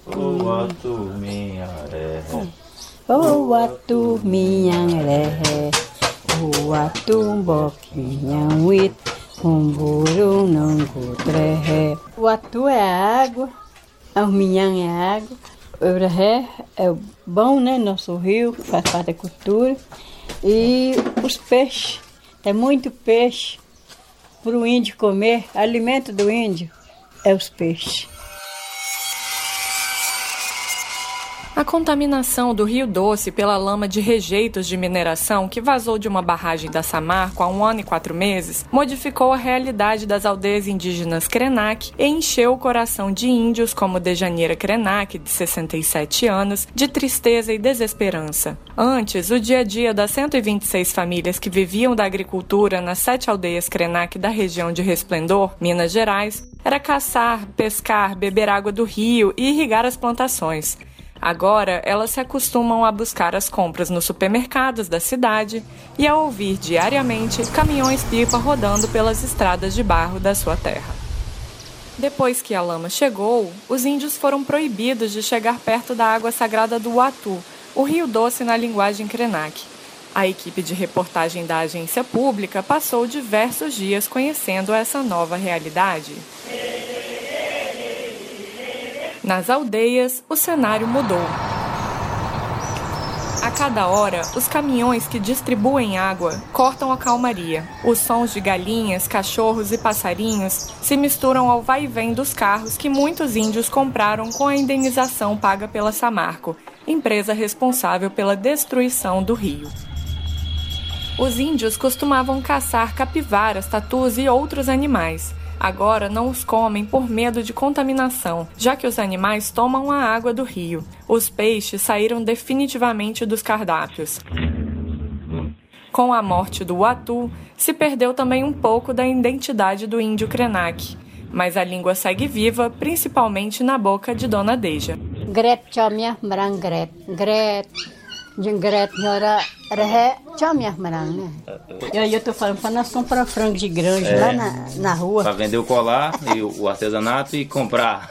O atu minha rehe. O atu minha rehe. O atu boquinha wit. Buru não trehe. O atu é a água. O minhão é a água. O rehe é bom, né? Nosso rio, faz parte da cultura. E os peixes. Tem muito peixe para o índio comer. Alimento do índio é os peixes. A contaminação do Rio Doce pela lama de rejeitos de mineração que vazou de uma barragem da Samarco há 1 ano e 4 meses modificou a realidade das aldeias indígenas Krenak e encheu o coração de índios como Dejaneira Krenak, de 67 anos, de tristeza e desesperança. Antes, o dia a dia das 126 famílias que viviam da agricultura nas 7 aldeias Krenak da região de Resplendor, Minas Gerais, era caçar, pescar, beber água do rio e irrigar as plantações. Agora, elas se acostumam a buscar as compras nos supermercados da cidade e a ouvir diariamente caminhões-pipa rodando pelas estradas de barro da sua terra. Depois que a lama chegou, os índios foram proibidos de chegar perto da água sagrada do Uatu, o Rio Doce na linguagem Krenak. A equipe de reportagem da agência pública passou diversos dias conhecendo essa nova realidade. Nas aldeias, o cenário mudou. A cada hora, os caminhões que distribuem água cortam a calmaria. Os sons de galinhas, cachorros e passarinhos se misturam ao vai e vem dos carros que muitos índios compraram com a indenização paga pela Samarco, empresa responsável pela destruição do rio. Os índios costumavam caçar capivaras, tatus e outros animais. Agora não os comem por medo de contaminação, já que os animais tomam a água do rio. Os peixes saíram definitivamente dos cardápios. Com a morte do Uatu, se perdeu também um pouco da identidade do índio Krenak. Mas a língua segue viva, principalmente na boca de Dona Deja. Gret chamia merang gret. Gret. Gret nhora rehe chamia merang, né? Eu tô falando para nós comprar frango de granja lá na rua. Para vender o colar e o artesanato e comprar.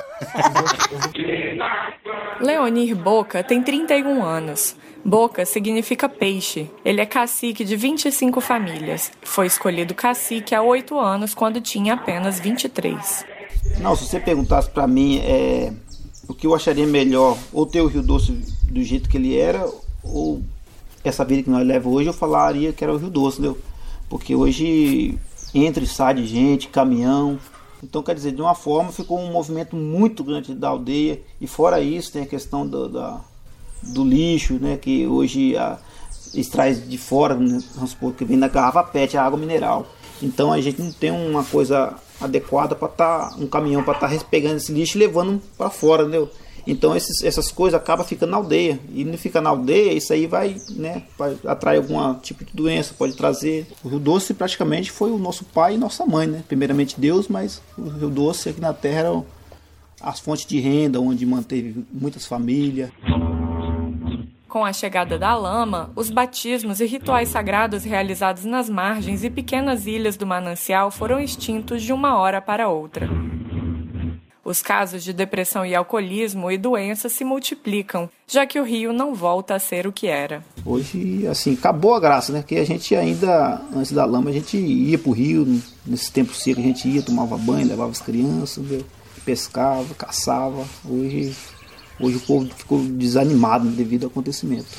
Leonir Boca tem 31 anos. Boca significa peixe. Ele é cacique de 25 famílias. Foi escolhido cacique há 8 anos, quando tinha apenas 23. Não, se você perguntasse para mim o que eu acharia melhor, ou ter o Rio Doce do jeito que ele era, ou essa vida que nós levamos hoje, eu falaria que era o Rio Doce, entendeu? Porque hoje entra e sai de gente, caminhão. Então, quer dizer, de uma forma ficou um movimento muito grande da aldeia. E fora isso, tem a questão do lixo, né? Que hoje eles trazem de fora, né? Vamos supor que vem da garrafa PET, a água mineral. Então a gente não tem uma coisa adequada para um caminhão para estar pegando esse lixo e levando para fora, entendeu? Então essas coisas acabam ficando na aldeia. E não fica na aldeia, isso aí vai, né, atrair algum tipo de doença, pode trazer. O Rio Doce praticamente foi o nosso pai e nossa mãe, né? Primeiramente Deus, mas o Rio Doce aqui na terra era as fontes de renda, onde manteve muitas famílias. Com a chegada da lama, os batismos e rituais sagrados realizados nas margens e pequenas ilhas do manancial foram extintos de uma hora para outra. Os casos de depressão e alcoolismo e doenças se multiplicam, já que o rio não volta a ser o que era. Hoje, assim, acabou a graça, né? Porque a gente ainda, antes da lama, a gente ia pro rio, nesse tempo seco a gente ia, tomava banho, levava as crianças, pescava, caçava. Hoje o povo ficou desanimado devido ao acontecimento.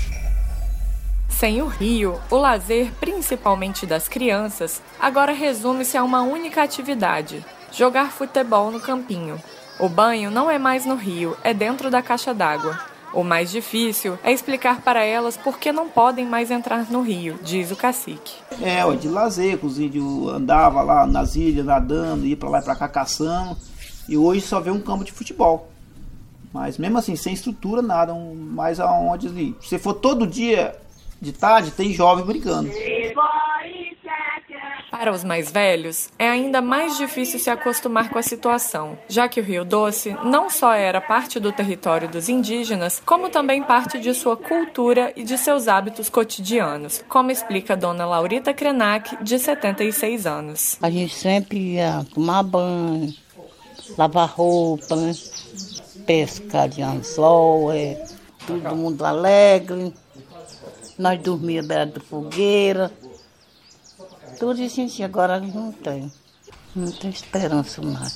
Sem o rio, o lazer, principalmente das crianças, agora resume-se a uma única atividade: jogar futebol no campinho. O banho não é mais no rio, é dentro da caixa d'água. O mais difícil é explicar para elas por que não podem mais entrar no rio, diz o cacique. De lazer, os índios andavam lá nas ilhas nadando, ia para lá e para cá caçando, e hoje só vê um campo de futebol. Mas mesmo assim, sem estrutura, nada, mais aonde ali. Se for todo dia de tarde, tem jovem brincando. Para os mais velhos, é ainda mais difícil se acostumar com a situação, já que o Rio Doce não só era parte do território dos indígenas, como também parte de sua cultura e de seus hábitos cotidianos, como explica a dona Laurita Krenak, de 76 anos. A gente sempre ia tomar banho, lavar roupa, né? pescar de anzol, todo mundo alegre. Nós dormíamos à beira da fogueira. Tudo isso assim, agora não tem esperança mais.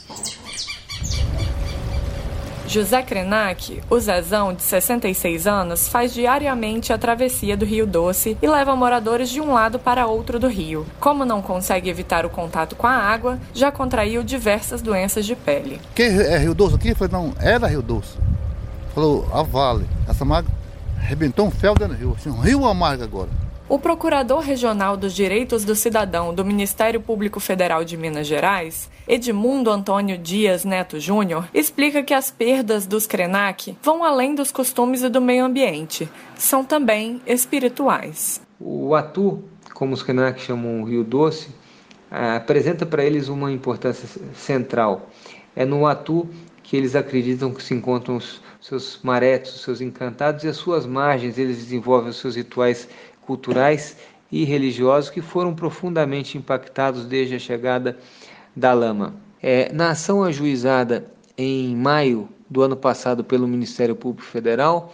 José Krenak, o Zezão, de 66 anos, faz diariamente a travessia do Rio Doce e leva moradores de um lado para outro do rio. Como não consegue evitar o contato com a água, já contraiu diversas doenças de pele. Que é Rio Doce aqui? Eu falei, não, era Rio Doce. Falou, a Vale. Essa marca arrebentou um fel dentro do rio, assim, um rio amargo agora. O Procurador Regional dos Direitos do Cidadão do Ministério Público Federal de Minas Gerais, Edmundo Antônio Dias Neto Júnior, explica que as perdas dos Krenak vão além dos costumes e do meio ambiente. São também espirituais. O Atu, como os Krenak chamam o Rio Doce, apresenta para eles uma importância central. É no Atu que eles acreditam que se encontram os seus maretos, os seus encantados, e as suas margens eles desenvolvem os seus rituais culturais e religiosos que foram profundamente impactados desde a chegada da lama. Na ação ajuizada em maio do ano passado pelo Ministério Público Federal,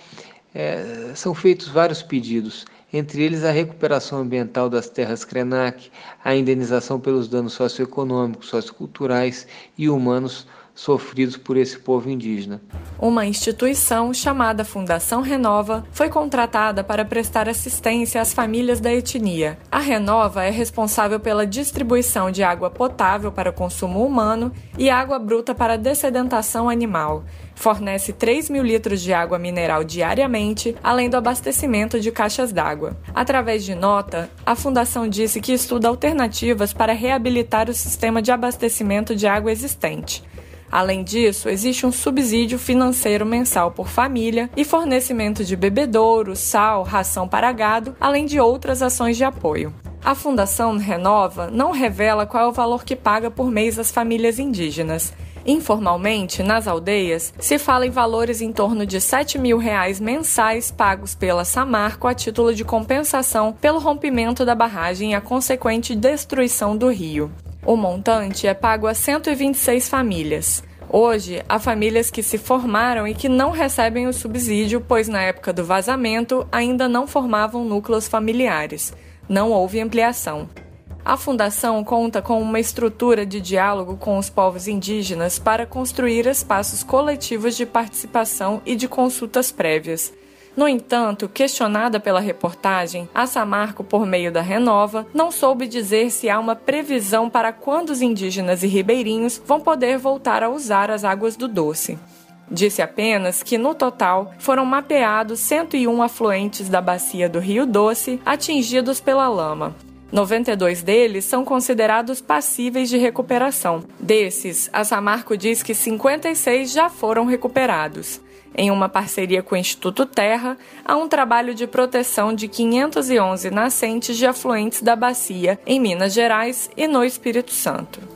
são feitos vários pedidos, entre eles a recuperação ambiental das terras Krenak, a indenização pelos danos socioeconômicos, socioculturais e humanos sofridos por esse povo indígena. Uma instituição chamada Fundação Renova foi contratada para prestar assistência às famílias da etnia. A Renova é responsável pela distribuição de água potável para consumo humano e água bruta para dessedentação animal. Fornece 3 mil litros de água mineral diariamente, além do abastecimento de caixas d'água. Através de nota, a Fundação disse que estuda alternativas para reabilitar o sistema de abastecimento de água existente. Além disso, existe um subsídio financeiro mensal por família e fornecimento de bebedouro, sal, ração para gado, além de outras ações de apoio. A Fundação Renova não revela qual é o valor que paga por mês às famílias indígenas. Informalmente, nas aldeias, se fala em valores em torno de R$ 7 mil mensais pagos pela Samarco a título de compensação pelo rompimento da barragem e a consequente destruição do rio. O montante é pago a 126 famílias. Hoje, há famílias que se formaram e que não recebem o subsídio, pois na época do vazamento ainda não formavam núcleos familiares. Não houve ampliação. A Fundação conta com uma estrutura de diálogo com os povos indígenas para construir espaços coletivos de participação e de consultas prévias. No entanto, questionada pela reportagem, a Samarco, por meio da Renova, não soube dizer se há uma previsão para quando os indígenas e ribeirinhos vão poder voltar a usar as águas do Doce. Disse apenas que, no total, foram mapeados 101 afluentes da bacia do Rio Doce atingidos pela lama. 92 deles são considerados passíveis de recuperação. Desses, a Samarco diz que 56 já foram recuperados. Em uma parceria com o Instituto Terra, há um trabalho de proteção de 511 nascentes de afluentes da bacia em Minas Gerais e no Espírito Santo.